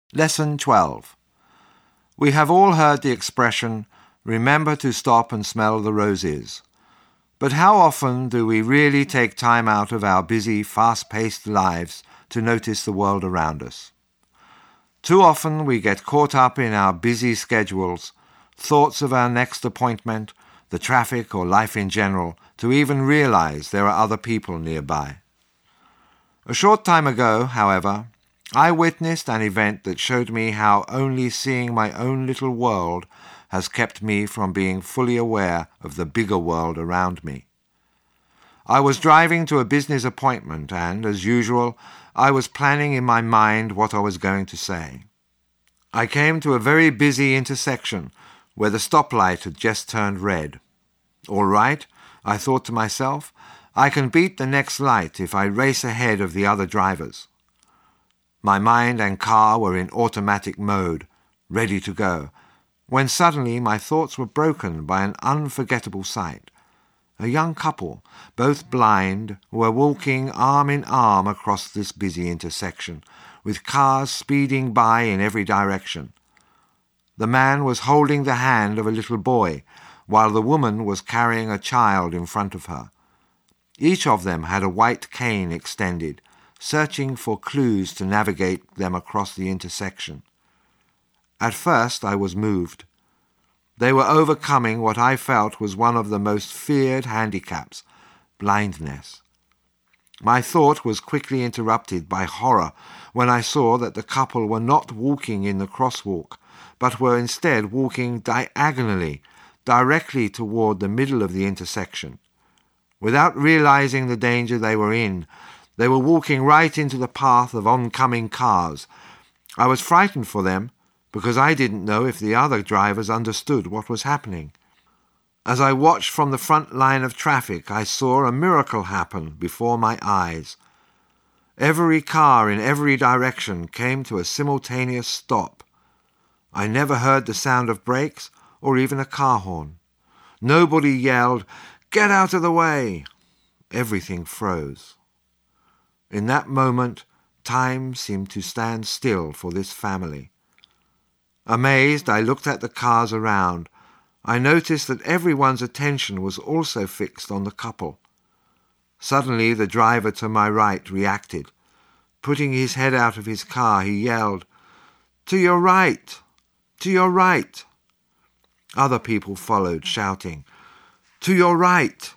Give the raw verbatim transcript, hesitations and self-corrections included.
Lesson twelve. We have all heard the expression, remember to stop and smell the roses. But how often do we really take time out of our busy, fast-paced lives to notice the world around us? Too often we get caught up in our busy schedules, thoughts of our next appointment, the traffic or life in general, to even realize there are other people nearby. A short time ago, however, I witnessed an event that showed me how only seeing my own little world has kept me from being fully aware of the bigger world around me. I was driving to a business appointment and, as usual, I was planning in my mind what I was going to say. I came to a very busy intersection where the stoplight had just turned red. All right, I thought to myself, I can beat the next light if I race ahead of the other drivers. My mind and car were in automatic mode, ready to go, when suddenly my thoughts were broken by an unforgettable sight. A young couple, both blind, were walking arm in arm across this busy intersection, with cars speeding by in every direction. The man was holding the hand of a little boy, while the woman was carrying a child in front of her. Each of them had a white cane extended, searching for clues to navigate them across the intersection. At first I was moved. They were overcoming what I felt was one of the most feared handicaps, blindness. My thought was quickly interrupted by horror when I saw that the couple were not walking in the crosswalk, but were instead walking diagonally, directly toward the middle of the intersection. Without realizing the danger they were in, they were walking right into the path of oncoming cars. I was frightened for them because I didn't know if the other drivers understood what was happening. As I watched from the front line of traffic, I saw a miracle happen before my eyes. Every car in every direction came to a simultaneous stop. I never heard the sound of brakes or even a car horn. Nobody yelled, "Get out of the way!" Everything froze. In that moment, time seemed to stand still for this family. Amazed, I looked at the cars around. I noticed that everyone's attention was also fixed on the couple. Suddenly, the driver to my right reacted. Putting his head out of his car, he yelled, "To your right! To your right!" Other people followed, shouting, "To your right!"